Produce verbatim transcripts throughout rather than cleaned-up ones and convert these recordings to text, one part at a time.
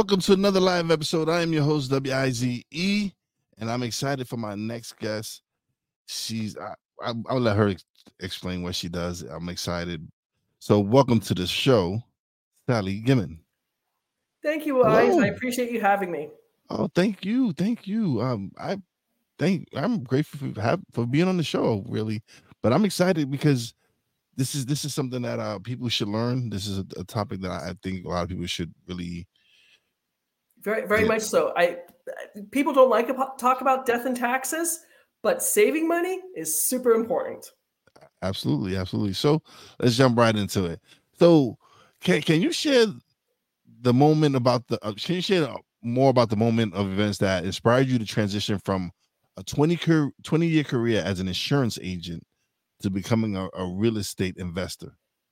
welcome to another live episode. I am your host, W I Z E, and I'm excited for my next guest. She's, I, I, I'll let her ex- explain what she does. I'm excited. So, welcome to the show, Sally Gimmon. Thank you, Wise. I Hello. appreciate you having me. Oh, thank you, thank you. Um, I think I'm grateful for have, for being on the show, really. But I'm excited because this is this is something that uh, people should learn. This is a, a topic that I, I think a lot of people should really Very, very get. much so. I people don't like to talk about death and taxes, but saving money is super important. Absolutely, absolutely. So let's jump right into it. So can can you share the moment about the uh, can you share more about the moment of events that inspired you to transition from a twenty, car- twenty year career as an insurance agent to becoming a, a real estate investor?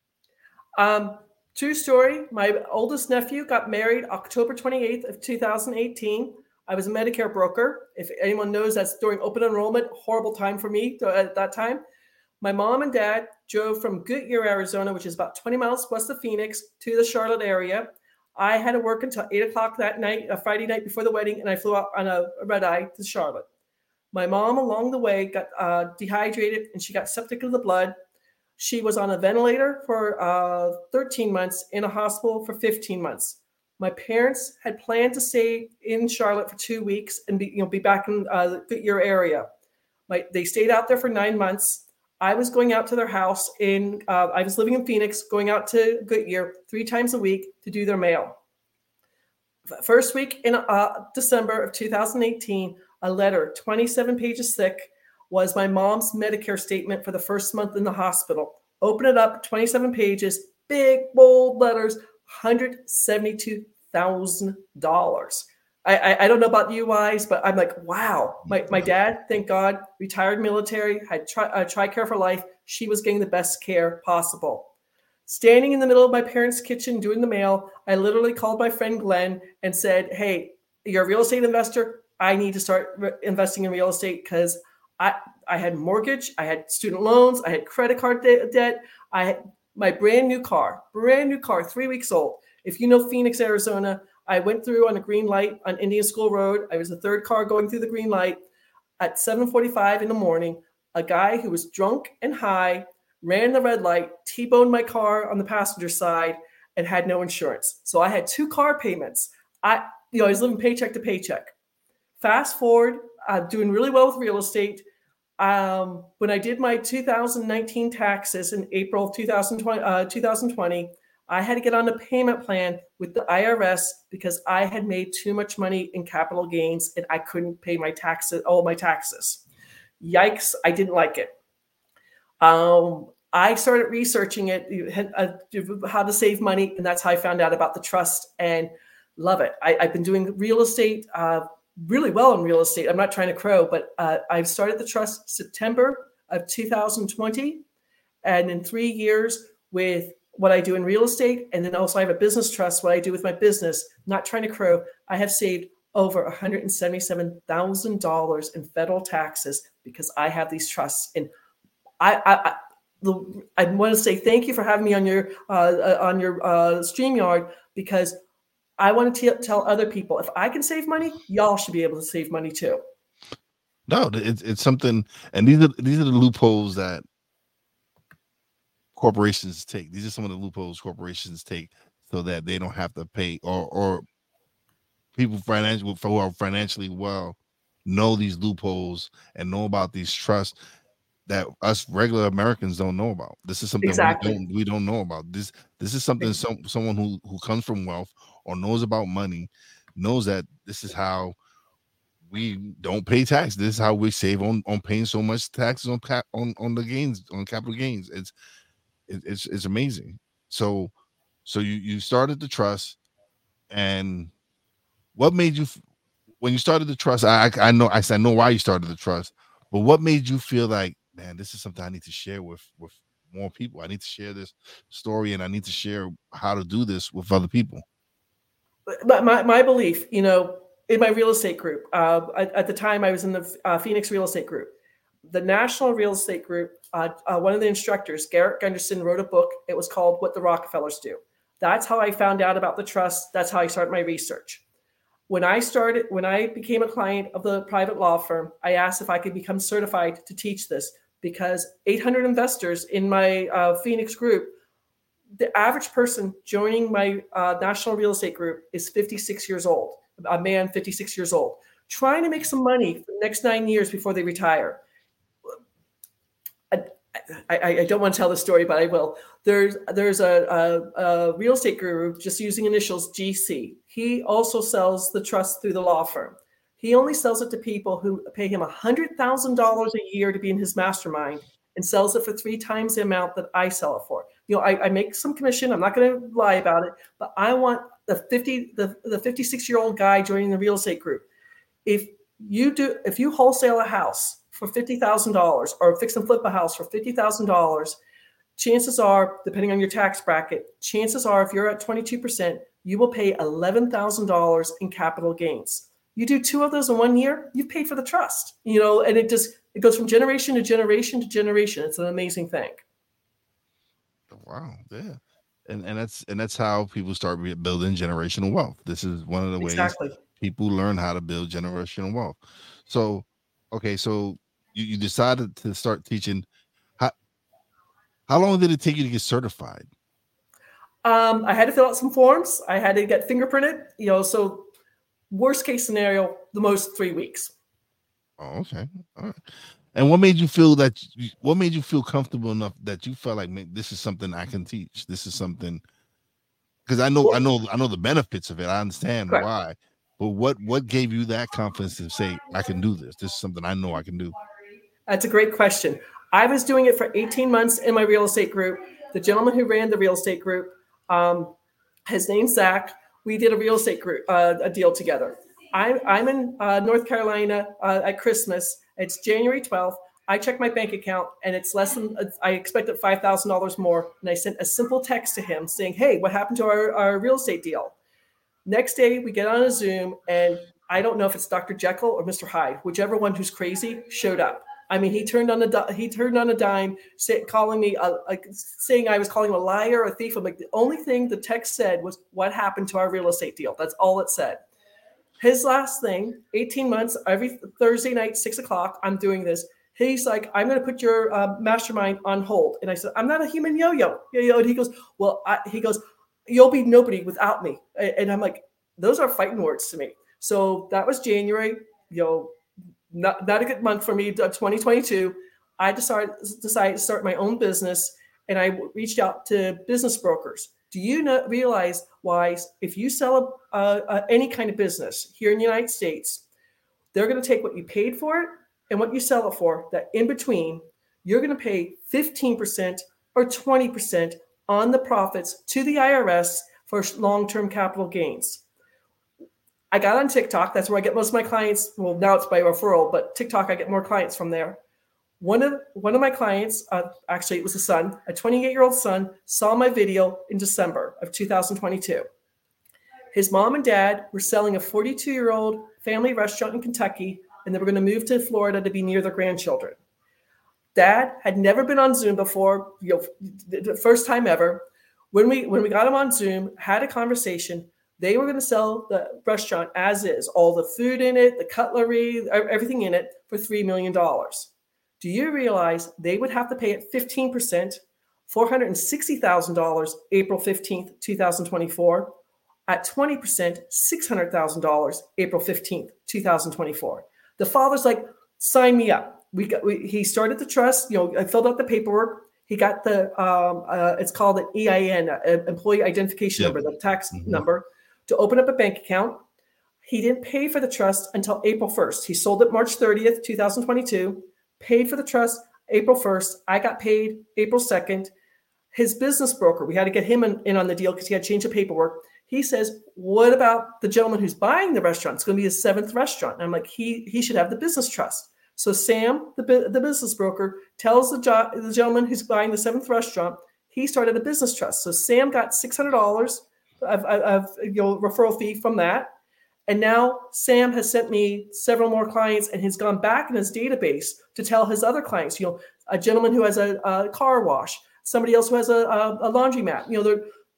Um, True story. My oldest nephew got married October twenty-eighth of two thousand eighteen. I was a Medicare broker. If anyone knows, that's during open enrollment. Horrible time for me at that time. My mom and dad drove from Goodyear, Arizona, which is about twenty miles west of Phoenix, to the Charlotte area. I had to work until eight o'clock that night, a Friday night before the wedding, and I flew out on a red eye to Charlotte. My mom, along the way, got uh, dehydrated and she got septic of the blood. She was on a ventilator for uh, thirteen months, in a hospital for fifteen months. My parents had planned to stay in Charlotte for two weeks and be, you know, be back in uh, the Goodyear area. My, they stayed out there for nine months. I was going out to their house in, uh, I was living in Phoenix, going out to Goodyear three times a week to do their mail. First week in uh, December of two thousand eighteen, a letter, twenty-seven pages thick, was my mom's Medicare statement for the first month in the hospital. Open it up, twenty-seven pages, big, bold letters, one hundred seventy-two thousand dollars. I, I, I don't know about you guys, but I'm like, wow. My, my dad, thank God, retired military, had tri- uh, TRICARE for life. She was getting the best care possible. Standing in the middle of my parents' kitchen doing the mail, I literally called my friend Glenn and said, hey, you're a real estate investor. I need to start re- investing in real estate because I, I had mortgage, I had student loans, I had credit card de- debt, I had my brand new car, brand new car, three weeks old. If you know Phoenix, Arizona, I went through on a green light on Indian School Road. I was the third car going through the green light at seven forty-five in the morning. A guy who was drunk and high ran the red light, T-boned my car on the passenger side, and had no insurance. So I had two car payments. I, you know, I was living paycheck to paycheck. Fast forward, I'm doing really well with real estate. Um, when I did my two thousand nineteen taxes in April of two thousand twenty, uh, two thousand twenty, I had to get on a payment plan with the I R S because I had made too much money in capital gains and I couldn't pay my taxes, all my taxes. Yikes, I didn't like it. Um, I started researching it, uh, how to save money, and that's how I found out about the trust and love it. I, I've been doing real estate uh, really well in real estate. I'm not trying to crow, but uh, I started the trust September of two thousand twenty, and in three years with what I do in real estate, and then also I have a business trust, what I do with my business, not trying to crow, I have saved over one hundred seventy-seven thousand dollars in federal taxes because I have these trusts. And I, I, the, I want to say thank you for having me on your uh, on your uh, StreamYard, because I want to t- tell other people, if I can save money, y'all should be able to save money too. No, it's it's something, and these are these are the loopholes that corporations take. These are some of the loopholes corporations take so that they don't have to pay, or or people financially who are financially well know these loopholes and know about these trusts that us regular Americans don't know about. This is something we Exactly. don't we don't know about. This this is something some someone who who comes from wealth or knows about money knows that this is how we don't pay tax. This is how we save on on paying so much taxes on cap on on the gains, on capital gains. It's it, it's it's amazing. So so you you started the trust, and what made you when you started the trust? I I, I know I I know why you started the trust, but what made you feel like, man, this is something I need to share with with more people. I need to share this story, and I need to share how to do this with other people. But my, my belief, you know, in my real estate group, uh, at, at the time I was in the uh, Phoenix real estate group, the National Real Estate Group, uh, uh, one of the instructors, Garrett Gunderson, wrote a book. It was called What the Rockefellers Do. That's how I found out about the trust. That's how I started my research. When I started, when I became a client of the private law firm, I asked if I could become certified to teach this because eight hundred investors in my uh, Phoenix group, the average person joining my uh, national real estate group is fifty-six years old, a man fifty-six years old, trying to make some money for the next nine years before they retire. I, I, I don't want to tell the story, but I will. There's there's a, a, a real estate guru just using initials G C. He also sells the trust through the law firm. He only sells it to people who pay him one hundred thousand dollars a year to be in his mastermind and sells it for three times the amount that I sell it for. You know, I, I make some commission. I'm not going to lie about it, but I want the fifty the, the fifty-six year old guy joining the real estate group. If you do, if you wholesale a house for fifty thousand dollars or fix and flip a house for fifty thousand dollars, chances are, depending on your tax bracket, chances are if you're at twenty-two percent, you will pay eleven thousand dollars in capital gains. You do two of those in one year, you've paid for the trust, you know, and it just, it goes from generation to generation to generation. It's an amazing thing. Wow. Yeah. And and that's and that's how people start building generational wealth. This is one of the Exactly. ways people learn how to build generational wealth. So, okay, so you, you decided to start teaching. How how long did it take you to get certified? Um, I had to fill out some forms. I had to get fingerprinted, you know, so worst case scenario, the most three weeks. Oh, okay. All right. And what made you feel that, you, what made you feel comfortable enough that you felt like, man, this is something I can teach. This is something, because I know, well, I know, I know the benefits of it. I understand correct. Why, but what, what gave you that confidence to say, I can do this? This is something I know I can do. That's a great question. I was doing it for eighteen months in my real estate group. The gentleman who ran the real estate group, um, his name's Zach. We did a real estate group, uh, a deal together. I'm, I'm in uh, North Carolina uh, at Christmas. It's January twelfth. I check my bank account and it's less than, I expected five thousand dollars more. And I sent a simple text to him saying, hey, what happened to our, our real estate deal? Next day, we get on a Zoom and I don't know if it's Doctor Jekyll or Mister Hyde, whichever one who's crazy showed up. I mean, he turned on a he turned on a dime, say, calling me a, like saying I was calling him a liar, a thief. I'm like, the only thing the text said was what happened to our real estate deal. That's all it said. His last thing, eighteen months, every Thursday night, six o'clock, I'm doing this. He's like, I'm going to put your uh, mastermind on hold. And I said, I'm not a human yo-yo. yo-yo. And he goes, well, I, he goes, you'll be nobody without me. And I'm like, those are fighting words to me. So that was January, you know, not, not a good month for me, twenty twenty-two. I decided, decided to start my own business and I reached out to business brokers. Do you not realize why if you sell a, a, a, any kind of business here in the United States, they're going to take what you paid for it and what you sell it for, that in between, you're going to pay fifteen percent or twenty percent on the profits to the I R S for long-term capital gains. I got on TikTok. That's where I get most of my clients. Well, now it's by referral, but TikTok, I get more clients from there. One of one of my clients, uh, actually it was a son, a twenty-eight-year-old son, saw my video in December of two thousand twenty-two. His mom and dad were selling a forty-two-year-old family restaurant in Kentucky, and they were going to move to Florida to be near their grandchildren. Dad had never been on Zoom before, you know, the first time ever. When we when we got him on Zoom, had a conversation. They were going to sell the restaurant as is, all the food in it, the cutlery, everything in it for three million dollars. Do you realize they would have to pay at fifteen percent, four hundred sixty thousand dollars April fifteenth, two thousand twenty-four, at twenty percent, six hundred thousand dollars April fifteenth, two thousand twenty-four. The father's like, sign me up. We got, we, he started the trust, you know, I filled out the paperwork. He got the, um, uh, it's called an E I N, uh, Employee Identification yep. Number, the tax mm-hmm. number, to open up a bank account. He didn't pay for the trust until April first. He sold it March thirtieth, two thousand twenty-two, paid for the trust April first. I got paid April second. His business broker, we had to get him in, in on the deal because he had to change the paperwork. He says, what about the gentleman who's buying the restaurant? It's going to be his seventh restaurant. And I'm like, he he should have the business trust. So Sam, the, the business broker, tells the, jo- the gentleman who's buying the seventh restaurant, he started a business trust. So Sam got six hundred dollars of, of, of you know, referral fee from that. And now Sam has sent me several more clients and has gone back in his database to tell his other clients, you know, a gentleman who has a, a car wash, somebody else who has a, a, a laundromat. You know, they're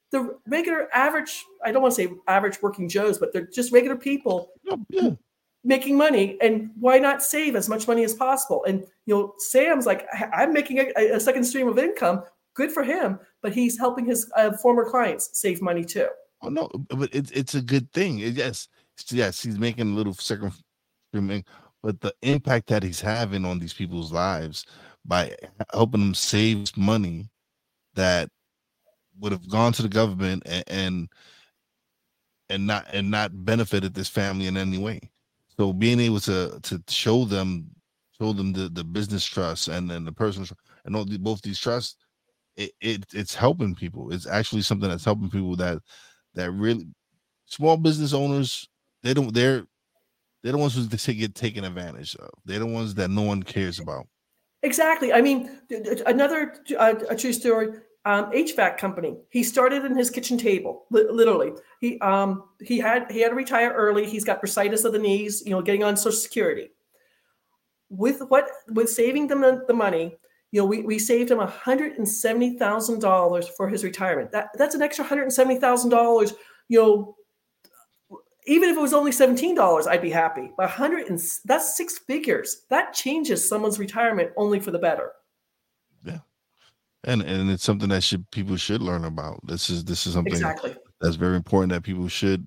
the regular average, I don't want to say average working Joes, but they're just regular people Yeah, yeah. making money. And why not save as much money as possible? And, you know, Sam's like, I'm making a, a second stream of income. Good for him. But he's helping his uh, former clients save money too. Oh no, but it's it's a good thing. It- yes, yes, he's making a little second streaming, but the impact that he's having on these people's lives by helping them save money that would have gone to the government and, and and not and not benefited this family in any way. So being able to to show them show them the, the business trust and then the personal tr- and all the, both these trusts, it, it it's helping people. It's actually something that's helping people that that really small business owners, they don't they're they're the ones who they get taken advantage of. They're the ones that no one cares about. Exactly. I mean, another uh, a true story. Um, H V A C company. He started in his kitchen table, li- literally. He um he had he had to retire early. He's got bursitis of the knees. You know, getting on Social Security. With what with saving them the, the money, you know, we, we saved him one hundred seventy thousand dollars for his retirement. That that's an extra one hundred seventy thousand dollars. You know, even if it was only seventeen dollars, I'd be happy. But one hundred and that's six figures. That changes someone's retirement only for the better. Yeah. And and it's something that should people should learn about. This is this is something Exactly. that's very important that people should.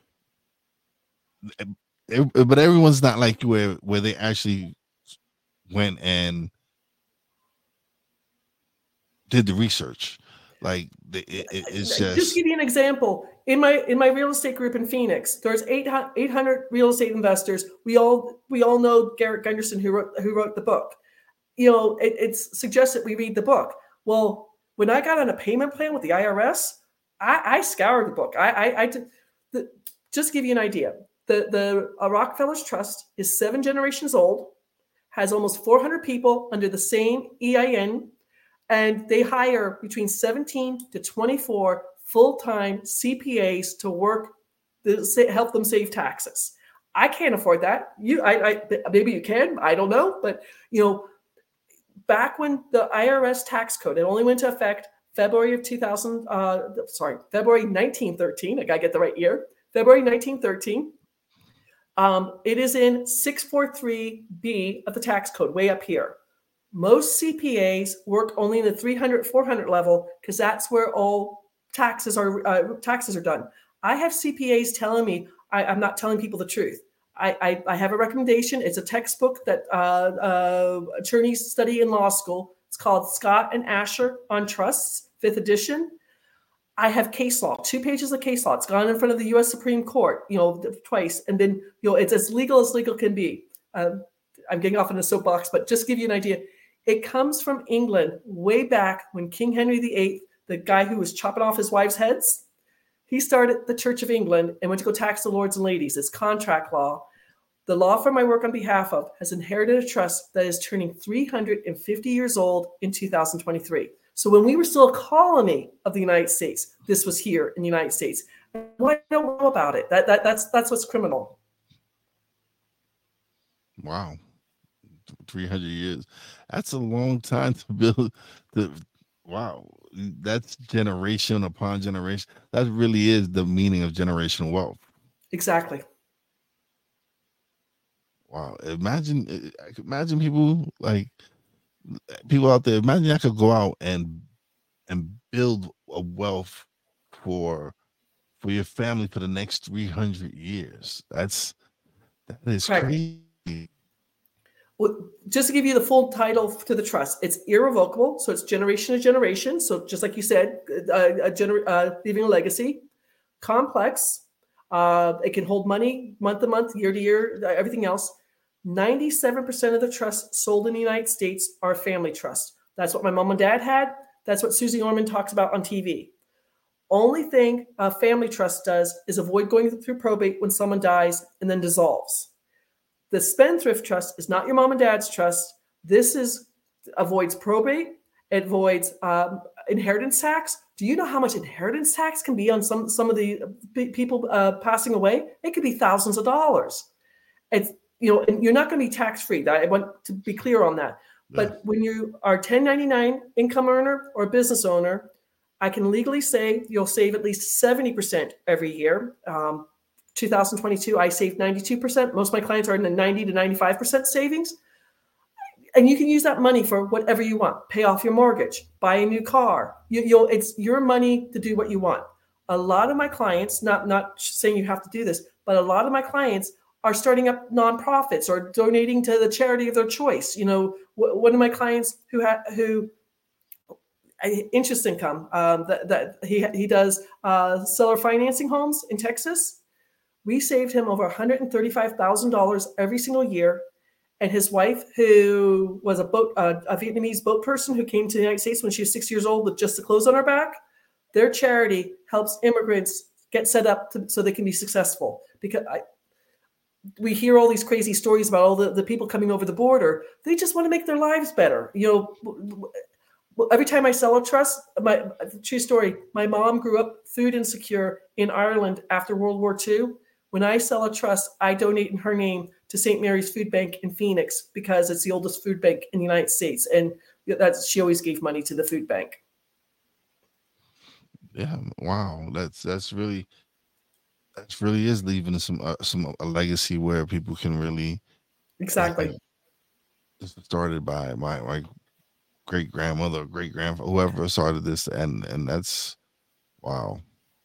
But everyone's not like where where they actually went and did the research. Like it, it, it's just just give you an example. In my in my real estate group in Phoenix, there's eight hundred real estate investors. We all we all know Garrett Gunderson, who wrote who wrote the book. You know, it, it's suggested we read the book. Well, when I got on a payment plan with the I R S, I, I scoured the book. I, I, I did, the, just to give you an idea, the the uh, Rockefeller's Trust is seven generations old, has almost four hundred people under the same E I N, and they hire between seventeen to twenty-four full-time C P As to work to help them save taxes. I can't afford that. You, I, I maybe you can. I don't know, but you know. Back when the I R S tax code, it only went into effect February of two thousand, uh, sorry, February nineteen thirteen. I got to get the right year. February nineteen thirteen. Um, it is in six forty-three B of the tax code, way up here. Most C P As work only in the three hundred, four hundred level because that's where all taxes are uh, taxes are done. I have C P As telling me I, I'm not telling people the truth. I, I, I have a recommendation. It's a textbook that uh, uh, attorneys study in law school. It's called Scott and Asher on Trusts, fifth edition. I have case law, two pages of case law. It's gone in front of the U S Supreme Court, you know, twice. And then, you know, it's as legal as legal can be. Um, I'm getting off in a soapbox, but just to give you an idea. It comes from England way back when King Henry the Eighth, the guy who was chopping off his wives' heads, he started the Church of England and went to go tax the lords and ladies. It's contract law. The law firm I work on behalf of has inherited a trust that is turning three hundred fifty years old in two thousand twenty-three. So when we were still a colony of the United States, this was here in the United States. Why don't know about it? That, that that's that's what's criminal. Wow, three hundred years. That's a long time to build. The wow, that's generation upon generation. That really is the meaning of generational wealth. Exactly. Wow, imagine imagine people like people out there. Imagine I could go out and and build a wealth for for your family for the next three hundred years. That's that is Correct. crazy. Well, just to give you the full title to the trust, it's irrevocable, so it's generation to generation. So just like you said, uh, a gener- uh, leaving a legacy. Complex. Uh, it can hold money month to month, year to year, everything else. ninety-seven percent of the trusts sold in the United States are family trusts. That's what my mom and dad had. That's what Susie Orman talks about on T V. Only thing a family trust does is avoid going through probate when someone dies and then dissolves. The spendthrift trust is not your mom and dad's trust. This is avoids probate. It avoids um, inheritance tax. Do you know how much inheritance tax can be on some some of the people uh, passing away? It could be thousands of dollars. It's you know, and you're not going to be tax free. I want to be clear on that. But when you are ten ninety-nine income earner or business owner, I can legally say you'll save at least seventy percent every year. Um, two thousand twenty-two, I saved ninety-two percent. Most of my clients are in the ninety to ninety-five percent savings. And you can use that money for whatever you want. Pay off your mortgage, buy a new car. You, you'll, it's your money to do what you want. A lot of my clients, not, not saying you have to do this, but a lot of my clients are starting up nonprofits or donating to the charity of their choice. You know, one of my clients who had, who, interest income, um, that, that he, he does uh, seller financing homes in Texas. We saved him over one hundred thirty-five thousand dollars every single year. And his wife, who was a boat, uh, a Vietnamese boat person who came to the United States when she was six years old with just the clothes on her back, their charity helps immigrants get set up to, so they can be successful. Because I, we hear all these crazy stories about all the, the people coming over the border. They just want to make their lives better. You know, every time I sell a trust, my true story, my mom grew up food insecure in Ireland after World War Two. When I sell a trust, I donate in her name to Saint Mary's Food Bank in Phoenix because it's the oldest food bank in the United States. And that's, she always gave money to the food bank. Yeah. Wow. That's, that's really, that's really is leaving some, uh, some, a legacy where people can really. Exactly. Like, this was started by my, my great grandmother, great grandfather, whoever started this. And, and that's, wow.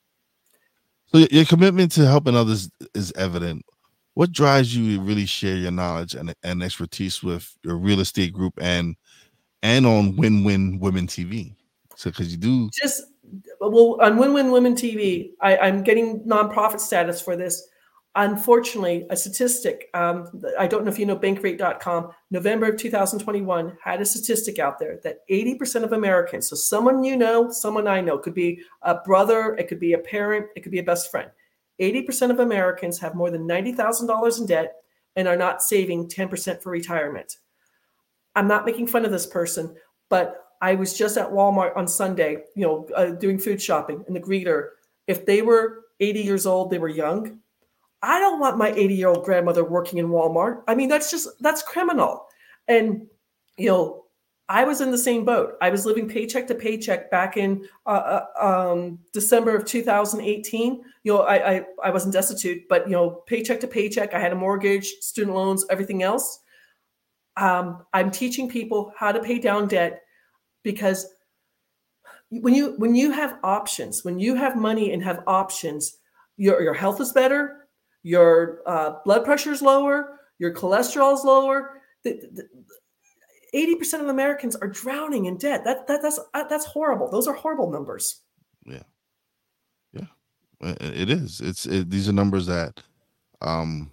So your commitment to helping others is evident. What drives you to really share your knowledge and, and expertise with your real estate group and and on Win Win Women T V? So because you do just well on Win Win Women T V, I, I'm getting nonprofit status for this. Unfortunately, a statistic, um, I don't know if you know bankrate dot com, November of two thousand twenty-one had a statistic out there that eighty percent of Americans, so someone you know, someone I know, could be a brother, it could be a parent, it could be a best friend. eighty percent of Americans have more than ninety thousand dollars in debt and are not saving ten percent for retirement. I'm not making fun of this person, but I was just at Walmart on Sunday, you know, uh, doing food shopping, and the greeter, if they were eighty years old, they were young. I don't want my eighty-year-old grandmother working in Walmart. I mean, that's just, that's criminal. And, you know, I was in the same boat. I was living paycheck to paycheck back in uh, um, December of two thousand eighteen. You know, I, I I wasn't destitute, but, you know, paycheck to paycheck. I had a mortgage, student loans, everything else. Um, I'm teaching people how to pay down debt because when you when you have options, when you have money and have options, your your health is better. Your uh, blood pressure is lower, your cholesterol is lower. The, the, eighty percent of Americans are drowning in debt. That, that that's that's horrible. Those are horrible numbers. Yeah, yeah, it is. It's it, these are numbers that, um,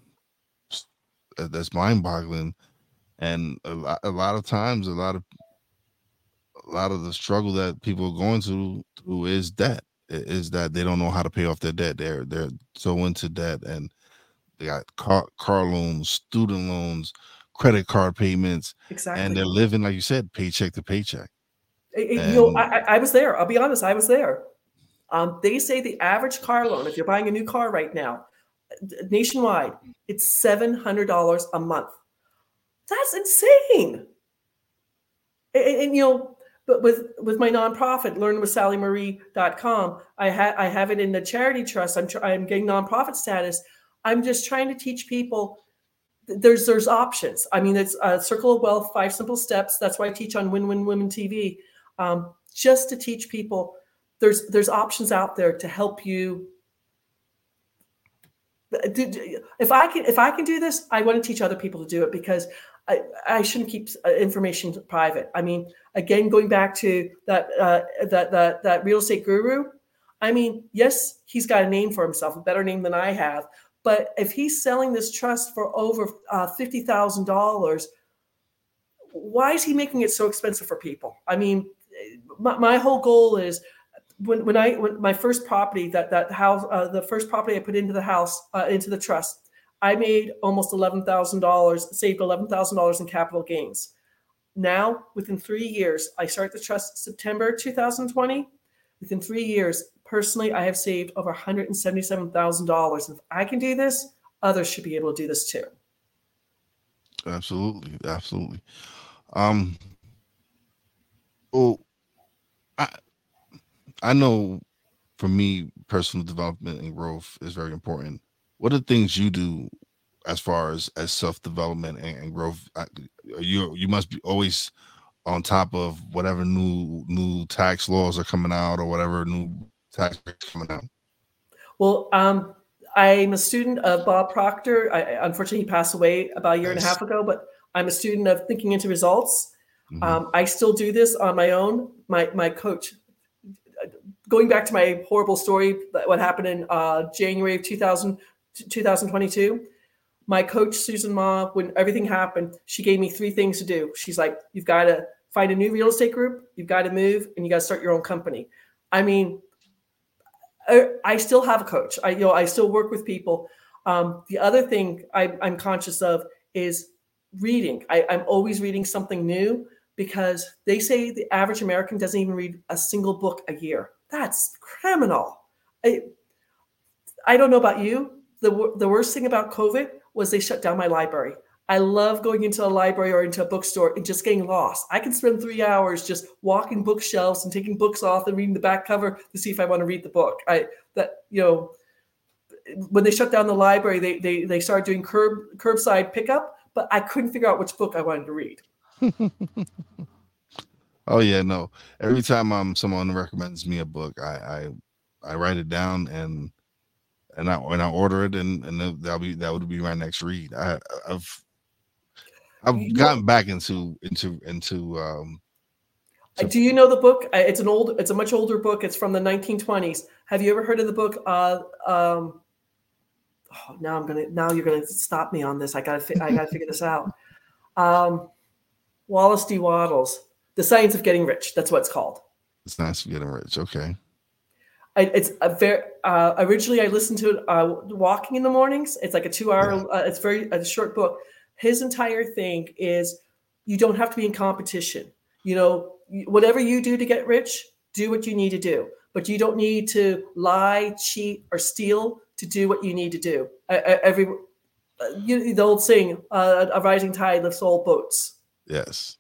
that's mind-boggling, and a lot, a lot of times, a lot of a lot of the struggle that people are going through, through is debt. Is that they don't know how to pay off their debt. They're they're so into debt, and they got car, car loans, student loans, credit card payments, exactly. And they're living, like you said, paycheck to paycheck. It, and, you know, I, I was there. I'll be honest, I was there. Um, they say the average car loan, if you're buying a new car right now, nationwide, it's seven hundred dollars a month. That's insane. And, and you know, but with, with my nonprofit, learn with sally marie dot com, I, ha- I have it in the charity trust. I'm, tr- I'm getting nonprofit status. I'm just trying to teach people there's there's options. I mean, it's a Circle of Wealth, five simple steps. That's why I teach on Win Win Women T V, um, just to teach people there's there's options out there to help you. If I can if I can do this, I want to teach other people to do it because I, I shouldn't keep information private. I mean, again, going back to that uh, that that that real estate guru. I mean, yes, he's got a name for himself, a better name than I have. But if he's selling this trust for over uh, fifty thousand dollars, why is he making it so expensive for people? I mean, my, my whole goal is when, when I, when my first property, that, that house, uh, the first property I put into the house, uh, into the trust, I made almost eleven thousand dollars, saved eleven thousand dollars in capital gains. Now, within three years, I start the trust September two thousand twenty. Within three years, personally, I have saved over one hundred seventy-seven thousand dollars. If I can do this, others should be able to do this too. Absolutely, absolutely. Um, well, I I know for me, personal development and growth is very important. What are the things you do as far as as self development and, and growth? I, you you must be always on top of whatever new new tax laws are coming out or whatever new tax breaks coming out. Well, um, I'm a student of Bob Proctor. I, unfortunately, he passed away about a year Nice. and a half ago, but I'm a student of Thinking into Results. Mm-hmm. Um, I still do this on my own. My my coach, going back to my horrible story, what happened in uh, January of two thousand, two thousand twenty-two, my coach, Susan Ma, when everything happened, she gave me three things to do. She's like, you've got to find a new real estate group, you've got to move, and you got to start your own company. I mean, I, I still have a coach. I, you know, I still work with people. Um, the other thing I, I'm conscious of is reading. I, I'm always reading something new because they say the average American doesn't even read a single book a year. That's criminal. I, I don't know about you. The, the worst thing about COVID was they shut down my library. I love going into a library or into a bookstore and just getting lost. I can spend three hours just walking bookshelves and taking books off and reading the back cover to see if I want to read the book. I that you know, when they shut down the library, they they they started doing curb curbside pickup, but I couldn't figure out which book I wanted to read. Oh yeah, no. Every time um someone recommends me a book, I I, I write it down and and I and I order it and and that'll be that would be my next read. I I've I've You gotten know, back into into into um to, do you know the book? It's an old, it's a much older book. It's from the nineteen twenties. Have you ever heard of the book? Uh, um, oh, now I'm gonna, now you're gonna stop me on this. I gotta, I gotta figure this out. Um, Wallace D. Wattles, The Science of Getting Rich. That's what it's called. It's Nice Getting Rich. Okay. I, it's a very, uh, originally I listened to it uh, walking in the mornings. It's like a two hour, Yeah. uh, it's very a short book. His entire thing is you don't have to be in competition. You know, whatever you do to get rich, do what you need to do, but you don't need to lie, cheat, or steal to do what you need to do. Uh, every, uh, you, the old saying, uh, a rising tide lifts all boats. Yes.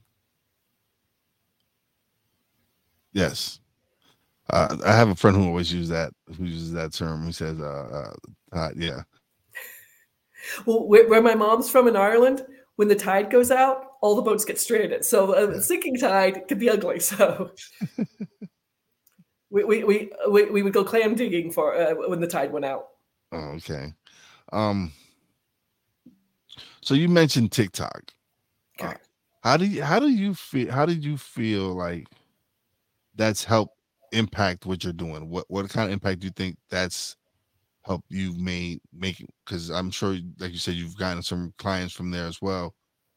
Yes. Uh, I have a friend who always uses that, who uses that term. He says, uh, uh, uh yeah. Well, where, where my mom's from in Ireland, when the tide goes out, all the boats get stranded. So a yeah. sinking tide can be ugly. So we, we, we, we, we would go clam digging for uh, when the tide went out. Oh, okay. Um, so you mentioned TikTok. Okay. Uh, how do you, how do you feel, how did you feel like that's helped impact what you're doing? What, what kind of impact do you think that's help you made make, because I'm sure, like you said, you've gotten some clients from there as well.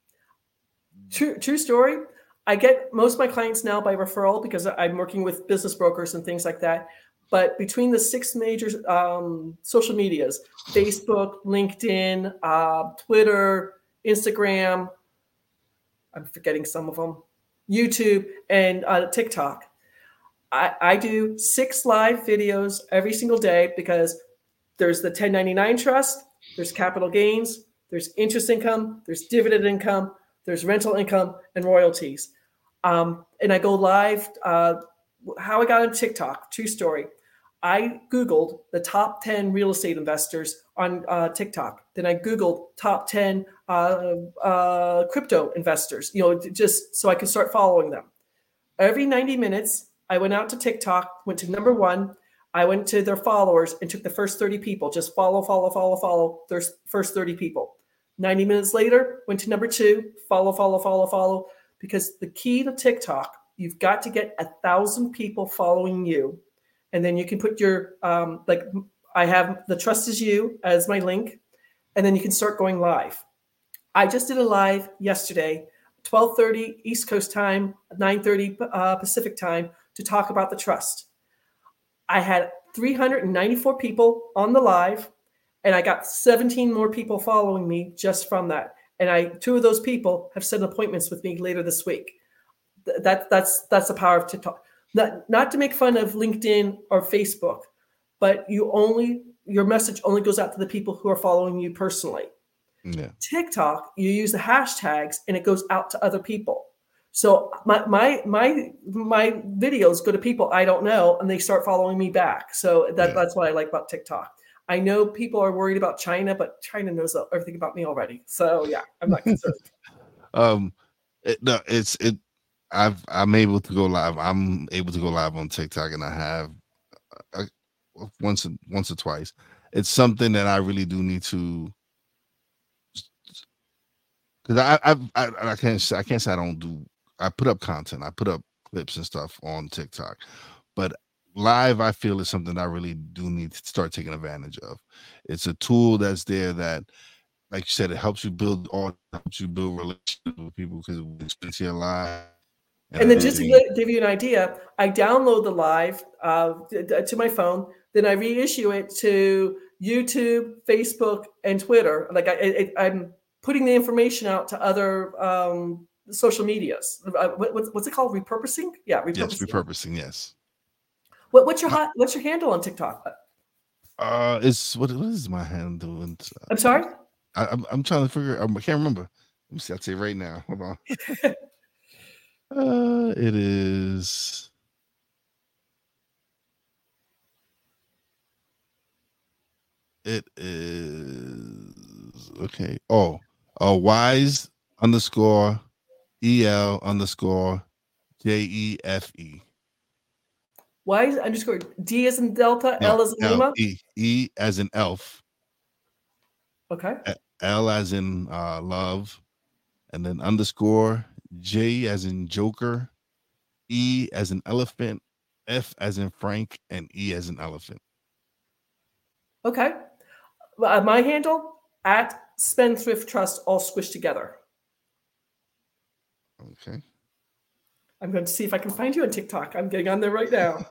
True, true story. I get most of my clients now by referral because I'm working with business brokers and things like that. But between the six major um, social medias, Facebook, LinkedIn, uh, Twitter, Instagram, I'm forgetting some of them, YouTube, and uh, TikTok, I, I do six live videos every single day because there's the ten ninety-nine trust, there's capital gains, there's interest income, there's dividend income, there's rental income and royalties. Um, and I go live. Uh, how I got on TikTok, true story. I Googled the top ten real estate investors on uh, TikTok. Then I Googled top ten uh, uh, crypto investors, you know, just so I could start following them. Every ninety minutes, I went out to TikTok, went to number one. I went to their followers and took the first thirty people, just follow, follow, follow, follow their first thirty people. ninety minutes later, went to number two, follow, follow, follow, follow. Because the key to TikTok, you've got to get a thousand people following you. And then you can put your, um, like I have the Trust Is You as my link. And then you can start going live. I just did a live yesterday, twelve thirty East Coast time, nine thirty uh, Pacific time to talk about the trust. I had three hundred ninety-four people on the live, and I got seventeen more people following me just from that. And I, two of those people have set appointments with me later this week. That that's that's the power of TikTok. Not not to make fun of LinkedIn or Facebook, but you only your message only goes out to the people who are following you personally. Yeah. TikTok, you use the hashtags and it goes out to other people. So my my my my videos go to people I don't know, and they start following me back. So that, Yeah. that's what I like about TikTok. I know people are worried about China, but China knows everything about me already. So yeah, I'm not concerned. um, it, no, it's it. I've I'm able to go live. I'm able to go live on TikTok, and I have uh, once once or twice. It's something that I really do need to. Because I, I I I can't I can't say I don't do. I put up content. I put up clips and stuff on TikTok, but live I feel is something I really do need to start taking advantage of. It's a tool that's there that, like you said, it helps you build all helps you build relationships with people because it's been to your life. And, and then just to give you an idea, I download the live uh, to my phone, then I reissue it to YouTube, Facebook, and Twitter. Like I, I, I'm putting the information out to other um, social medias. Uh, what, what's it called? Repurposing? Yeah, repurposing. Yes, repurposing. Yes. What, what's your hot, what's your handle on TikTok? Uh, it's what, what is my handle? I'm sorry. I, I'm I'm trying to figure. I can't remember. Let me see. I'll tell you right now. Hold on. uh, it is. It is okay. Oh, oh, wise underscore E L underscore J E F E. Wise underscore D as in Delta, No, L as in L, Lima. E, E as in elf. Okay. L as in uh, love, and then underscore J as in Joker, E as in elephant, F as in Frank, and E as in elephant. Okay. Uh, my handle at Spendthrift Trust, all squished together. Okay. I'm going to see if I can find you on TikTok. I'm getting on there right now.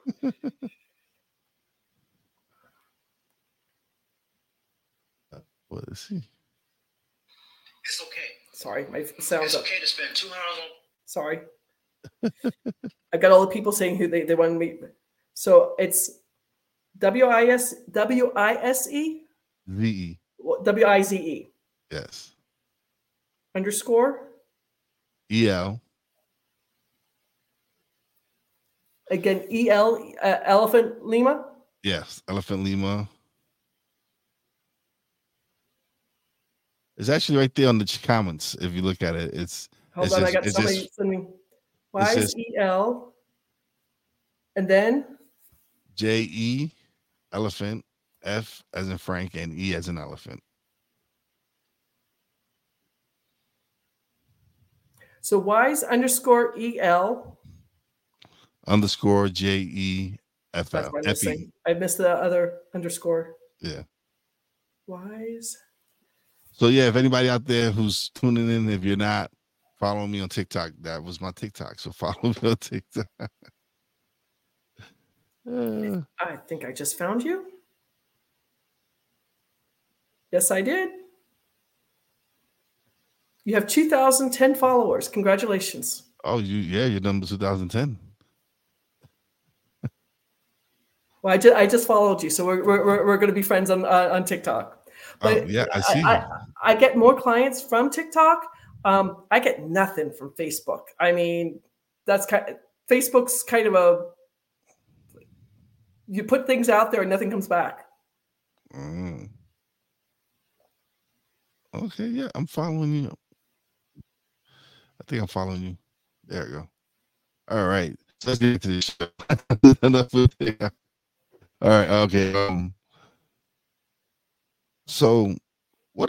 What is he? It's okay. Sorry, my sounds. It's okay up. To spend two hours on. Sorry. I got all the people saying who they, they want to meet. So it's W I S W I S E V E. W I Z E. Yes. Underscore. E L. Again, E L, uh, Elephant Lima? Yes, Elephant Lima. It's actually right there on the comments. If you look at it, it's. Hold it's on, just, I got somebody just, sending. Why is E L? And then? J E, elephant, F as in Frank, and E as in elephant. So wise underscore E L. Underscore J E F L. That's what I'm missing. I missed the other underscore. Yeah. Wise. So yeah, if anybody out there who's tuning in, if you're not following me on TikTok, that was my TikTok. So follow me on TikTok. uh, I think I just found you. Yes, I did. You have two thousand ten followers. Congratulations. Oh, you yeah, you're number two thousand ten. Well, I just I just followed you, so we're we're we're going to be friends on uh, on TikTok. But oh, yeah, I see. I, I, I get more clients from TikTok. Um, I get nothing from Facebook. I mean, that's kind of, Facebook's kind of a you put things out there and nothing comes back. Mm. Okay, yeah, I'm following you. I think I'm following you. There we go. All right, so let's get to this show. Enough with it. All right, okay. Um, so what?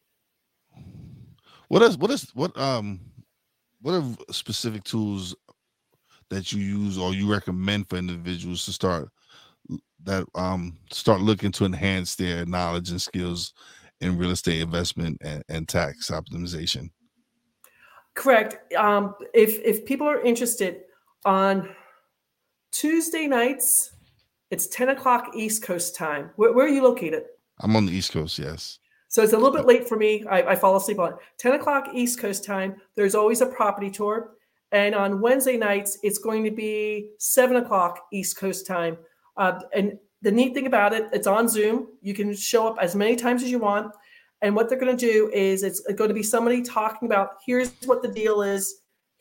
What is what is what um what are specific tools that you use or you recommend for individuals to start that um start looking to enhance their knowledge and skills in real estate investment and, and tax optimization? Correct. Um, if if people are interested, on Tuesday nights, it's ten o'clock East Coast time. Where, where are you located? I'm on the East Coast, yes. So it's a little bit late for me. I, I fall asleep on it. ten o'clock East Coast time. There's always a property tour. And on Wednesday nights, it's going to be seven o'clock East Coast time. Uh, and the neat thing about it, it's on Zoom. You can show up as many times as you want. And what they're going to do is it's going to be somebody talking about, here's what the deal is.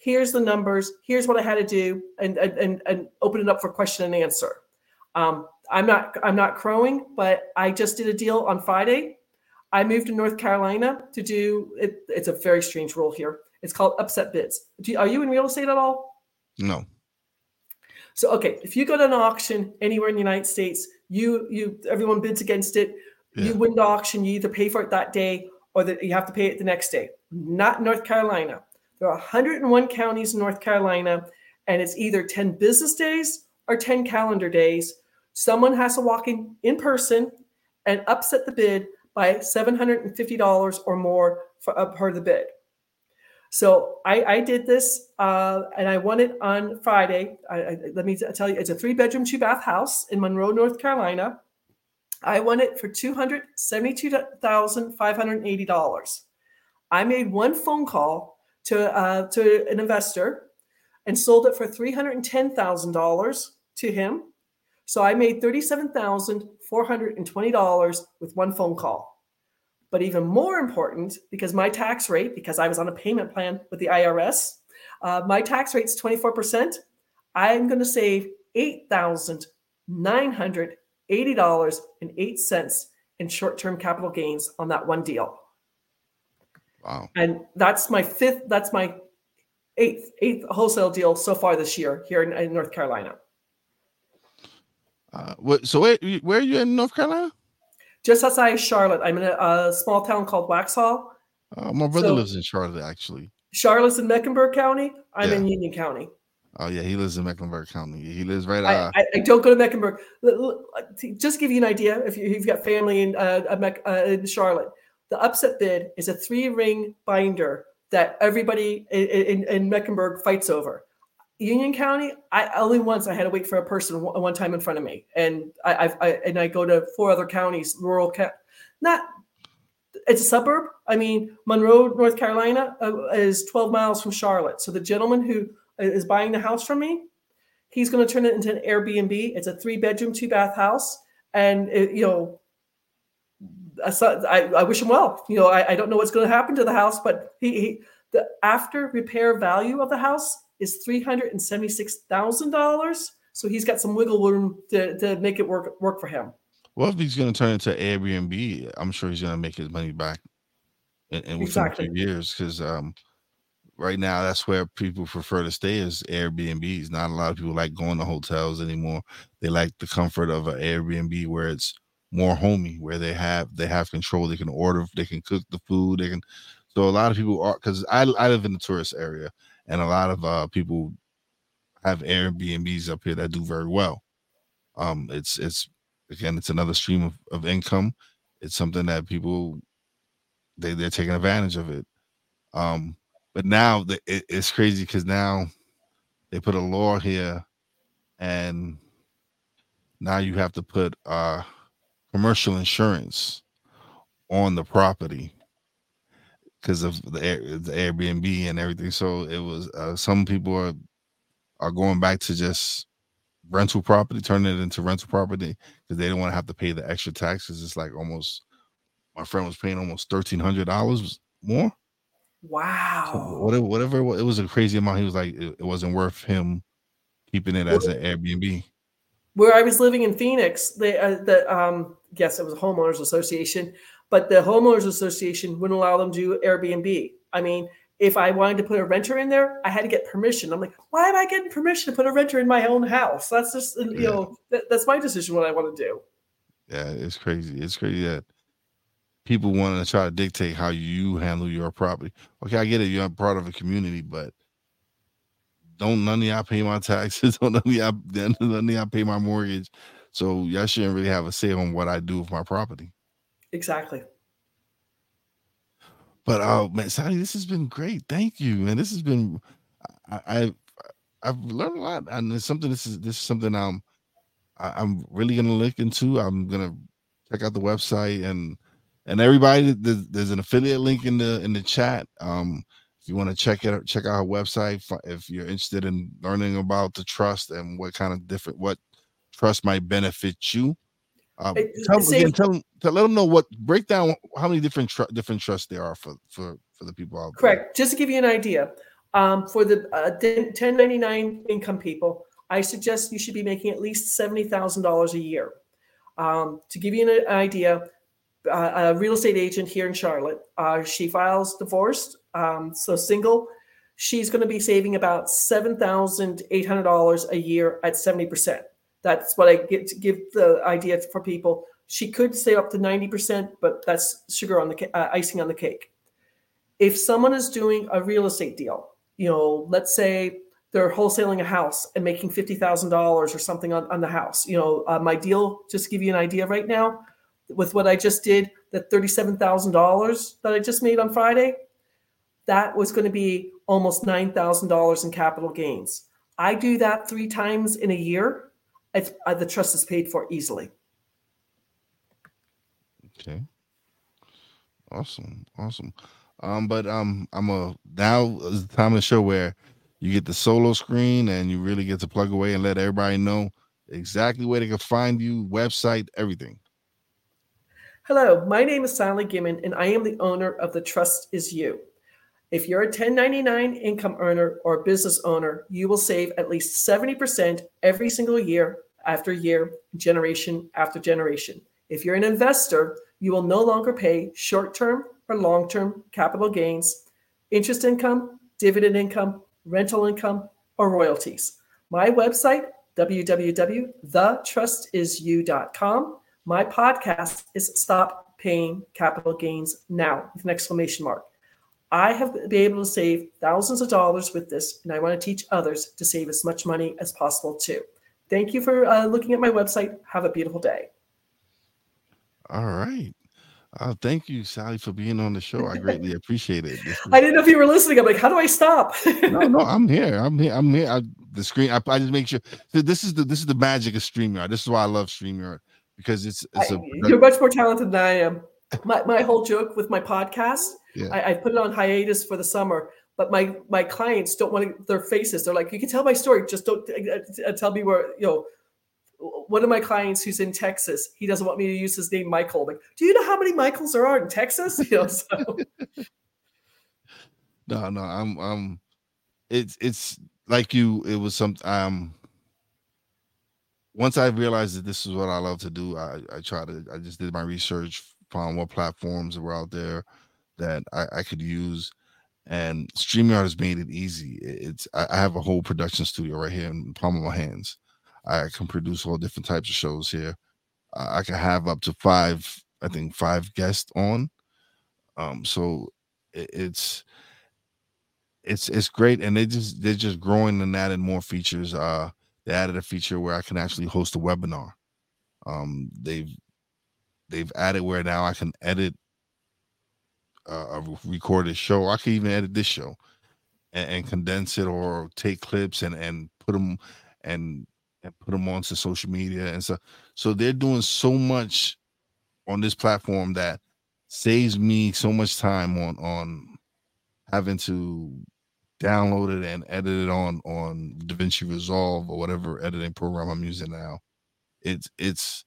Here's the numbers. Here's what I had to do, and and and open it up for question and answer. Um, I'm not I'm not crowing, but I just did a deal on Friday. I moved to North Carolina to do it. It's a very strange rule here. It's called upset bids. Do you, are you in real estate at all? No. So, okay, if you go to an auction anywhere in the United States, you you everyone bids against it. Yeah. You win the auction, you either pay for it that day or that you have to pay it the next day. Not North Carolina. There are one hundred one counties in North Carolina, and it's either ten business days or ten calendar days. Someone has to walk in in person and upset the bid by seven hundred fifty dollars or more for uh, per the bid. So I, I did this, uh, and I won it on Friday. I, I, let me tell you, it's a three-bedroom, two-bath house in Monroe, North Carolina. I won it for two hundred seventy-two thousand five hundred eighty dollars. I made one phone call to uh, to an investor and sold it for three hundred ten thousand dollars to him. So I made thirty-seven thousand four hundred twenty dollars with one phone call. But even more important, because my tax rate, because I was on a payment plan with the I R S, uh, my tax rate is twenty-four percent. I'm going to save eight thousand nine hundred eighty dollars and eight cents in short-term capital gains on that one deal. Wow. And that's my fifth, that's my eighth, eighth wholesale deal so far this year here in, in North Carolina. Uh, what, so where, where are you in North Carolina? Just outside Charlotte. I'm in a, a small town called Waxhaw. Uh, my brother So- lives in Charlotte, actually. Charlotte's in Mecklenburg County. I'm Yeah. in Union County. Oh yeah, he lives in Mecklenburg County. He lives right. I, Uh, I, I don't go to Mecklenburg. L- l- to Just give you an idea, if you, you've got family in, uh, uh, Meck- uh, in Charlotte, the upset bid is a three-ring binder that everybody in, in, in Mecklenburg fights over. Union County, I only once I had to wait for a person one one time in front of me, and I, I, I and I go to four other counties, rural, ca- not. It's a suburb. I mean, Monroe, North Carolina, uh, is twelve miles from Charlotte. So the gentleman who is buying the house from me, he's going to turn it into an Airbnb. It's a three-bedroom, two-bath house, and it, you know, I, saw, I, I wish him well. You know, I, I don't know what's going to happen to the house, but he, he the after repair value of the house is three hundred seventy-six thousand dollars. So he's got some wiggle room to, to make it work work for him. well, if he's going to turn it into Airbnb, I'm sure he's going to make his money back in, in within Exactly. a few years. Because um, right now, that's where people prefer to stay is Airbnbs. Not a lot of people like going to hotels anymore. They like the comfort of an Airbnb where it's more homey, where they have they have control. They can order, they can cook the food. They can. So a lot of people are because I I live in the tourist area, and a lot of uh, people have Airbnbs up here that do very well. Um, it's it's again, it's another stream of, of income. It's something that people they they're taking advantage of it. Um, but now the, it, it's crazy because now they put a law here, and now you have to put uh commercial insurance on the property because of the Air, the Airbnb and everything. So it was uh, some people are are going back to just rental property, turning it into rental property because they don't want to have to pay the extra taxes. It's like almost my friend was paying almost thirteen hundred dollars more. Wow. Whatever, whatever it was, it was a crazy amount. He was like, it, it wasn't worth him keeping it as an Airbnb. Where I was living in Phoenix, they uh, the um yes, it was a homeowners association, but the homeowners association wouldn't allow them to do Airbnb. I mean, if I wanted to put a renter in there, I had to get permission. I'm like, why am I getting permission to put a renter in my own house? That's just you Yeah. know that, that's my decision what I want to do. Yeah, it's crazy. It's crazy that people want to try to dictate how you handle your property. Okay, I get it. You're part of a community, but don't none of y'all pay my taxes. Don't none of y'all, none of y'all pay my mortgage. So y'all shouldn't really have a say on what I do with my property. Exactly. But oh man, Sally, this has been great. Thank you, man. This has been I, I I've learned a lot, and it's something. This is this is something I'm I, I'm really gonna look into. I'm gonna check out the website and and everybody. There's, there's an affiliate link in the in the chat. Um, if you want to check it, check out her website. If you're interested in learning about the trust and what kind of different what trust might benefit you. Um, It- tell, say- again, tell them, tell, let them know what break down how many different tr- different trusts there are for for for the people out there. Correct. Just to give you an idea, Um, for the uh, ten ninety-nine income people, I suggest you should be making at least seventy thousand dollars a year. Um, to give you an idea, uh, a real estate agent here in Charlotte, uh, she files divorced, um, so single. She's going to be saving about seven thousand eight hundred dollars a year at seventy percent. That's what I get to give the idea for people. She could save up to ninety percent, but that's sugar on the uh, icing on the cake. If someone is doing a real estate deal, you know, let's say they're wholesaling a house and making fifty thousand dollars or something on, on the house. You know, uh, my deal, just to give you an idea right now, with what I just did, that thirty-seven thousand dollars that I just made on Friday, that was going to be almost nine thousand dollars in capital gains. I do that three times in a year. It's, uh, the trust is paid for easily. Okay. Awesome. Awesome. Um, but um, I'm a now is the time of the show where you get the solo screen and you really get to plug away and let everybody know exactly where they can find you, website, everything. Hello, my name is Sally Gimmon, and I am the owner of The Trust Is You. If you're a ten ninety-nine income earner or business owner, you will save at least seventy percent every single year after year, generation after generation. If you're an investor, you will no longer pay short-term or long-term capital gains, interest income, dividend income, rental income, or royalties. My website, w w w dot the trust is you dot com. My podcast is Stop Paying Capital Gains Now, with an exclamation mark. I have been able to save thousands of dollars with this, and I want to teach others to save as much money as possible too. Thank you for uh, looking at my website. Have a beautiful day. All right. Uh, thank you, Sally, for being on the show. I greatly appreciate it. Is- I didn't know if you were listening. I'm like, how do I stop? no, no, I'm here. I'm here. I'm here. I, the screen. I, I just make sure. So this is the this is the magic of StreamYard. This is why I love StreamYard, because it's it's a. I, you're much more talented than I am. My my whole joke with my podcast, Yeah. I, I put it on hiatus for the summer. But my my clients don't want to, their faces. They're like, you can tell my story, just don't uh, tell me where, you know. One of my clients who's in Texas, he doesn't want me to use his name, Michael. I'm like, do you know how many Michaels there are in Texas? You know, so. No, no, I'm um it's it's like you, it was some um once I realized that this is what I love to do, I I try to I just did my research, found what platforms were out there that I, I could use, and StreamYard has made it easy. It's I, I have a whole production studio right here in the palm of my hands. I can produce all different types of shows here. Uh, I can have up to five, I think five guests on. Um, so it, it's it's it's great, and they just they're just growing and adding more features. Uh, they added a feature where I can actually host a webinar. Um, they've they've added where now I can edit uh, a recorded show. I can even edit this show and, and condense it or take clips and and put them and and put them onto social media and so so they're doing so much on this platform that saves me so much time on on having to download it and edit it on on DaVinci Resolve or whatever editing program I'm using now. It's it's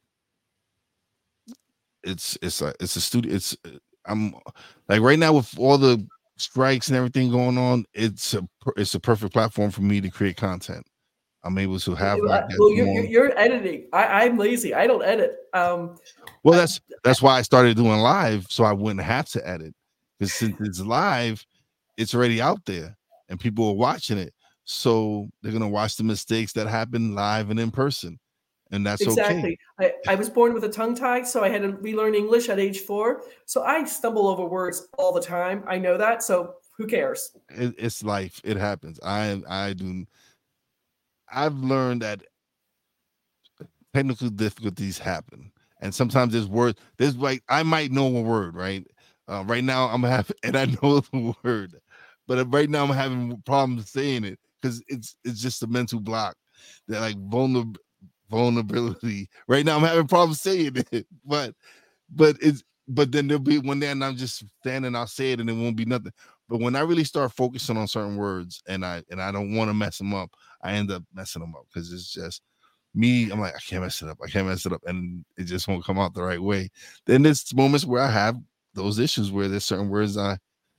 it's it's a it's a studio. It's I'm like right now with all the strikes and everything going on, it's a it's a perfect platform for me to create content. I'm able to have my well, you're, you're, you're editing. I, I'm lazy. I don't edit. Um, well, that's that's why I started doing live, so I wouldn't have to edit. Because since it's live, it's already out there, and people are watching it, so they're gonna watch the mistakes that happen live and in person, and that's exactly. okay. I, I was born with a tongue tie, so I had to relearn English at age four. So I stumble over words all the time. I know that. So who cares? It, it's life. It happens. I I do. I've learned that technical difficulties happen, and sometimes there's words. There's like I might know a word, right? Uh, right now I'm having, and I know the word, but right now I'm having problems saying it because it's it's just a mental block. That like vulner, vulnerability. Right now I'm having problems saying it, but but it's but then there'll be one day and I'm just standing. I'll say it and it won't be nothing. But when I really start focusing on certain words and I and I don't want to mess them up, I end up messing them up because it's just me. I'm like, I can't mess it up. I can't mess it up. And it just won't come out the right way. Then there's moments where I have those issues where there's certain words I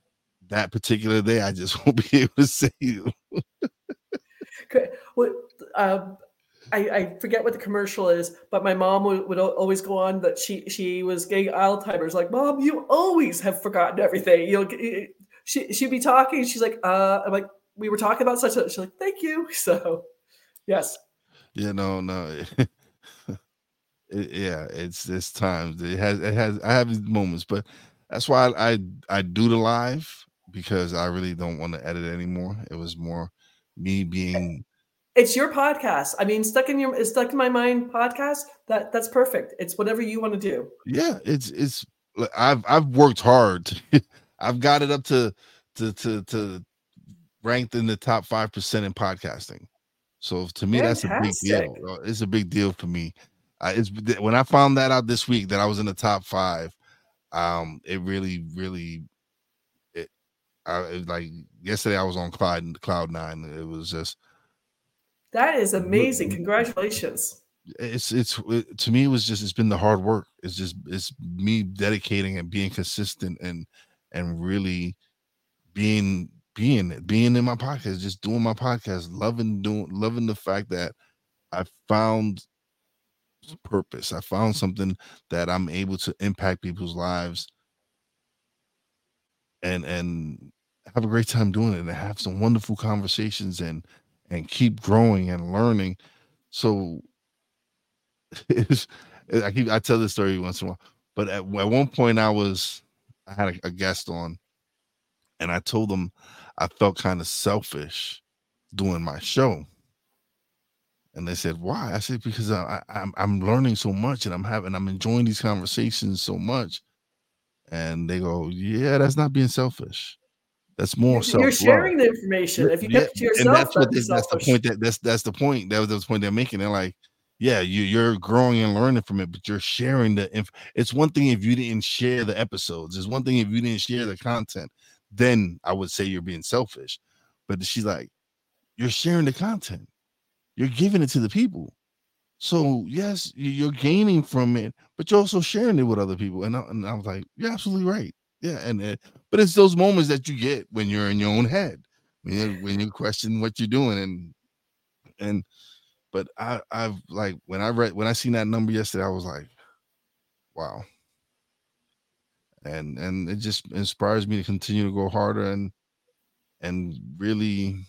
that particular day, I just won't be able to say you. Okay. Well, um, I, I forget what the commercial is, but my mom would, would always go on that she she was getting Alzheimer's. Like, Mom, you always have forgotten everything. You know, she she'd be talking. She's like, uh, I'm like, we were talking about such a. She's like, thank you. So, yes. Yeah, no, no. It, yeah, it's it's times it has it has I have these moments, but that's why I I, I do the live, because I really don't want to edit anymore. It was more me being. It's your podcast. I mean, stuck in your it's stuck in my mind podcast. That that's perfect. It's whatever you want to do. Yeah, it's it's. I've I've worked hard. I've got it up to to to to ranked in the top five percent in podcasting. So to me, Fantastic. That's a big deal. It's a big deal for me. I, it's when I found that out this week that I was in the top five. Um, it really, really, it, I, it like yesterday I was on cloud cloud nine. It was just that is amazing. Congratulations. It's it's it, to me it was just it's been the hard work. It's just it's me dedicating and being consistent and and really being being being in my podcast, just doing my podcast, loving doing loving the fact that I found purpose. I found something that I'm able to impact people's lives and and have a great time doing it and have some wonderful conversations and and keep growing and learning. So it's, I keep I tell this story once in a while, but at, at one point I was I had a, a guest on and I told them I felt kind of selfish doing my show. And they said, why? I said, because I, I, I'm I'm learning so much and I'm having I'm enjoying these conversations so much. And they go, yeah, that's not being selfish. That's more self-love. You're sharing the information. If you kept it to yourself, and that's what they, that's, that's the point that that's that's the point. That was the point they're making. They're like, yeah, you you're growing and learning from it, but you're sharing the inf- it's one thing if you didn't share the episodes. It's one thing if you didn't share the content. Then I would say you're being selfish. But she's like, you're sharing the content. You're giving it to the people. So yes, you're gaining from it, but you're also sharing it with other people. And I, and I was like, you're absolutely right. Yeah. And uh, but it's those moments that you get when you're in your own head, when you when you question what you're doing. And and but I I've like when I read when I seen that number yesterday, I was like, wow. And and it just inspires me to continue to go harder and and really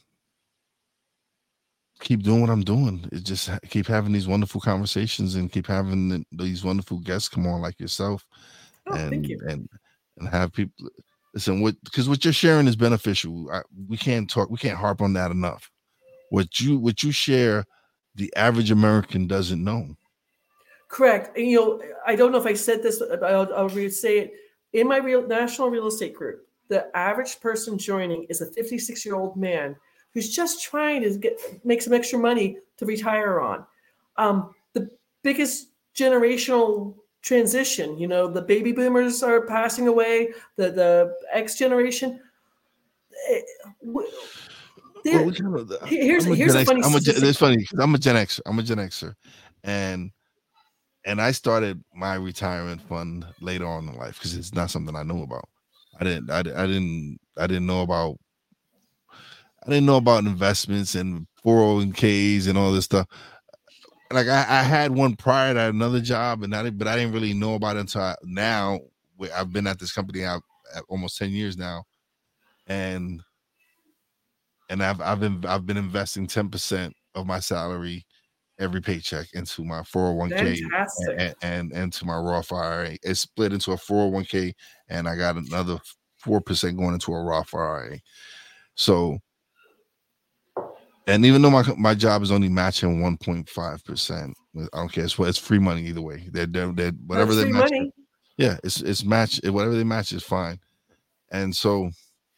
keep doing what I'm doing. It just keep having these wonderful conversations and keep having the, these wonderful guests come on like yourself. Oh, and thank you. and and have people listen. What because what you're sharing is beneficial. I, we can't talk. We can't harp on that enough. What you what you share, the average American doesn't know. Correct. And, you know, I don't know if I said this, but I'll, I'll re-say it. In my real national real estate group, the average person joining is a fifty-six-year-old man who's just trying to get make some extra money to retire on. Um, the biggest generational transition, you know, the baby boomers are passing away, the the X generation. Well, kind of, here's here's a, a funny. I'm a, it's funny because I'm a Gen X. I'm a Gen Xer, and and I started my retirement fund later on in life because it's not something I know about. I didn't. I, I didn't. I didn't know about. I didn't know about investments and four oh one k's and all this stuff. Like I, I had one prior to another job, and I didn't, but I didn't really know about it until I, now. I've been at this company out almost ten years now, and and I've I've been I've been investing ten percent of my salary every paycheck into my four oh one k and, and and to my Roth I R A. It's split into a four oh one k, and I got another four percent going into a Roth I R A. So. And even though my my job is only matching one point five percent, I don't care. It's it's free money either way. They're they're, they're whatever That's they free match. Money. Yeah, it's it's match. Whatever they match is fine. And so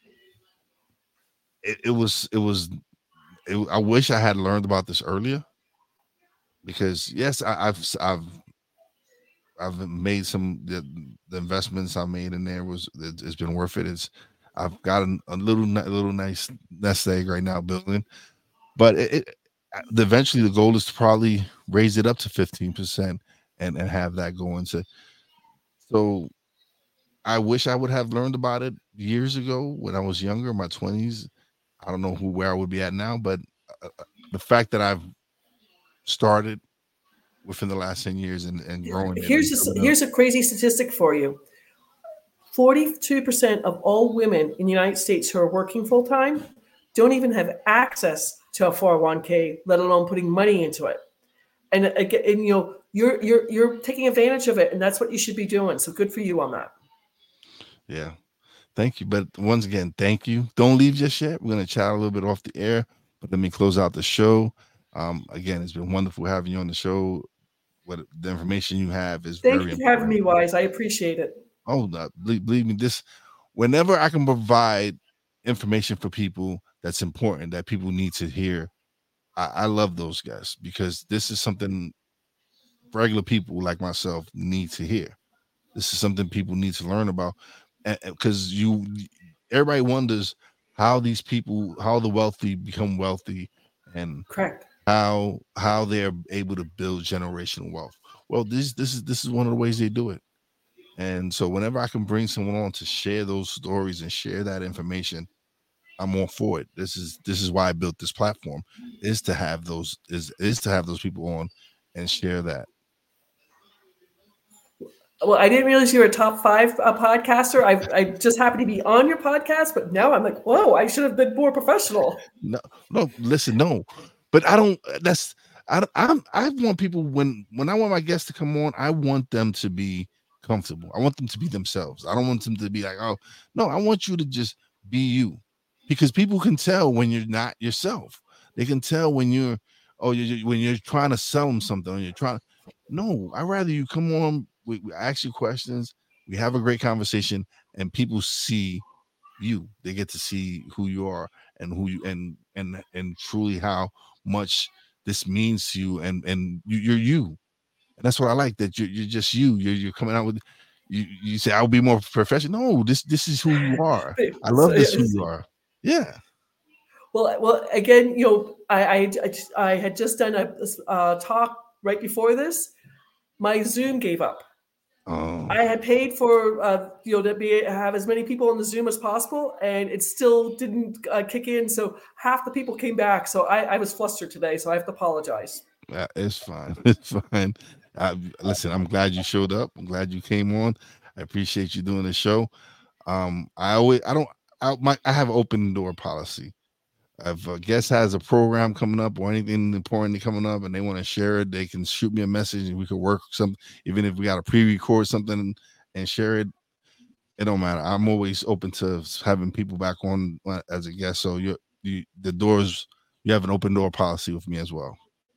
it, it was it was. It, I wish I had learned about this earlier. Because yes, I, I've I've I've made some the, the investments I made in there was it, it's been worth it. It's I've got a, a little a little nice nest egg right now building. But it, it, eventually, the goal is to probably raise it up to fifteen percent and, and have that go into. So I wish I would have learned about it years ago when I was younger, my twenties. I don't know who where I would be at now, but uh, uh, the fact that I've started within the last ten years and, and growing it Here's and a, building up. here's a crazy statistic for you. forty-two percent of all women in the United States who are working full time don't even have access to a four oh one k, let alone putting money into it. And again, and, you know, you're you're you're taking advantage of it, and that's what you should be doing. So good for you on that. Yeah. Thank you. But once again, thank you. Don't leave just yet. We're going to chat a little bit off the air, but let me close out the show. Um, again, it's been wonderful having you on the show. What the information you have is Thank very you for having important. me, Wise. I appreciate it. Oh, no, believe, believe me, this, whenever I can provide information for people that's important, that people need to hear, I, I love those guys, because this is something regular people like myself need to hear. This is something people need to learn about, because you, everybody wonders how these people, how the wealthy become wealthy, and Correct. how how they're able to build generational wealth. Well, this this is this is one of the ways they do it. And so whenever I can bring someone on to share those stories and share that information, I'm all for it. This is this is why I built this platform, is to have those is is to have those people on and share that. Well, I didn't realize you were a top five uh, podcaster. I I just happened to be on your podcast, but now I'm like, whoa, I should have been more professional. No, no, listen, no, but I don't. That's I. I'm. I want people, when when I want my guests to come on, I want them to be comfortable. I want them to be themselves. I don't want them to be like, oh, no. I want you to just be you, because people can tell when you're not yourself. They can tell when you're, oh, you're, when you're trying to sell them something, or you're trying. No, I'd rather you come on. We, we ask you questions. We have a great conversation, and people see you. They get to see who you are, and who you and and and truly how much this means to you, and and you, you're you. And that's what I like, that you're, you're just you. You're you're coming out with, you you say I'll be more professional. No, this this is who you are. I love this who you are. Yeah. Well, well, again, you know, I I, I, just, I had just done a uh, talk right before this. My Zoom gave up. Oh. I had paid for uh, you know to be have as many people on the Zoom as possible, and it still didn't uh, kick in. So half the people came back. So I, I was flustered today. So I have to apologize. Uh, it's fine. It's fine. Uh, listen, I'm glad you showed up. I'm glad you came on. I appreciate you doing the show. Um, I always I don't I my I have open door policy. If a guest has a program coming up or anything important coming up and they want to share it, they can shoot me a message and we could work some, even if we got to pre-record something and share it. It don't matter. I'm always open to having people back on as a guest. So you, you the doors, you have an open door policy with me as well.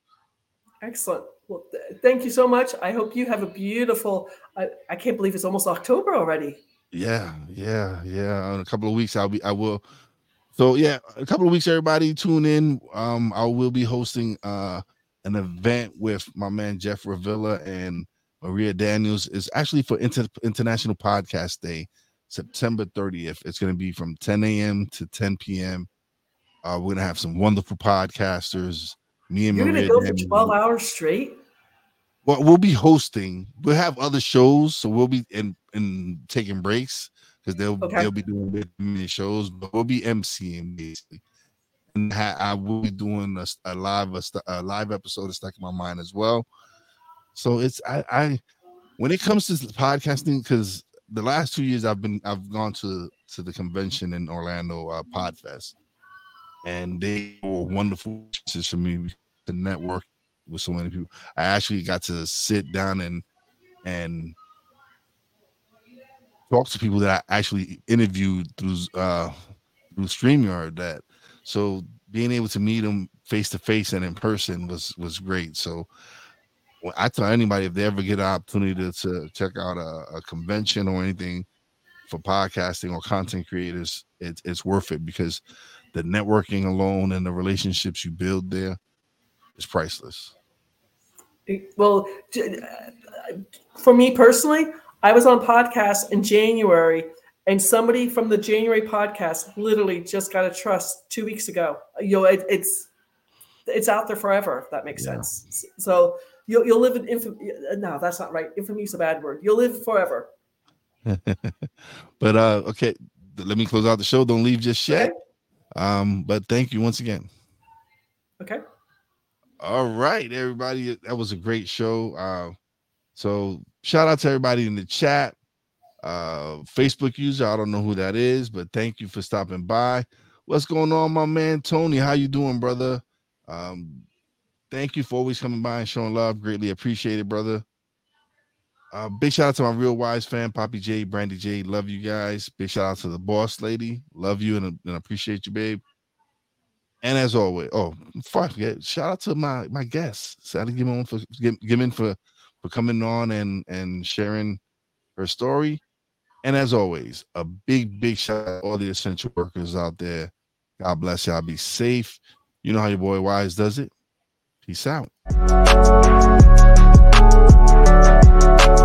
Excellent. Well, th- thank you so much. I hope you have a beautiful, I, I can't believe it's almost October already. Yeah, yeah, yeah. In a couple of weeks, I'll be, I will. So yeah, a couple of weeks, everybody tune in. Um, I will be hosting uh an event with my man Jeff Ravilla and Maria Daniels. It's actually for Inter- International Podcast Day, September thirtieth. It's going to be from ten a.m. to ten p.m. Uh, we're gonna have some wonderful podcasters. Me and You're Maria. You're gonna go Daniels. for twelve hours straight. Well, we'll be hosting. We'll have other shows, so we'll be in in taking breaks, because they'll okay. they'll be doing many shows, but we'll be emceeing basically. And ha- I will be doing a, a live a, a live episode of Stuck in My Mind as well. So it's I, I when it comes to podcasting, because the last two years I've been I've gone to to the convention in Orlando, uh, Podfest, and they were wonderful experiences for me to network with so many people. I actually got to sit down and and talk to people that I actually interviewed through uh through StreamYard. That so being able to meet them face to face and in person was was great. So well, I tell anybody, if they ever get an opportunity to, to check out a, a convention or anything for podcasting or content creators, it's it's worth it, because the networking alone and the relationships you build there is priceless. Well, for me personally, I was on podcast in January, and somebody from the January podcast literally just got a trust two weeks ago. You know, it, it's it's out there forever, if that makes yeah. sense. So you'll you'll live in infamy. No, that's not right. Infamy is a bad word. You'll live forever. But uh, okay, let me close out the show. Don't leave just yet. Okay. Um, but thank you once again. Okay. All right, everybody. That was a great show. Uh, so shout out to everybody in the chat. Uh, Facebook user, I don't know who that is, but thank you for stopping by. What's going on, my man Tony? How you doing, brother? Um, thank you for always coming by and showing love. Greatly appreciated, brother. Uh, big shout out to my Real Wise fan, Poppy J, Brandy J. Love you guys. Big shout out to the boss lady. Love you and, and appreciate you, babe. And as always, oh, fuck, shout out to my my guests. Sally Gimmon for Gimmon for for coming on and and sharing her story. And as always, a big, big shout out to all the essential workers out there. God bless y'all. Be safe. You know how your boy Wise does it. Peace out.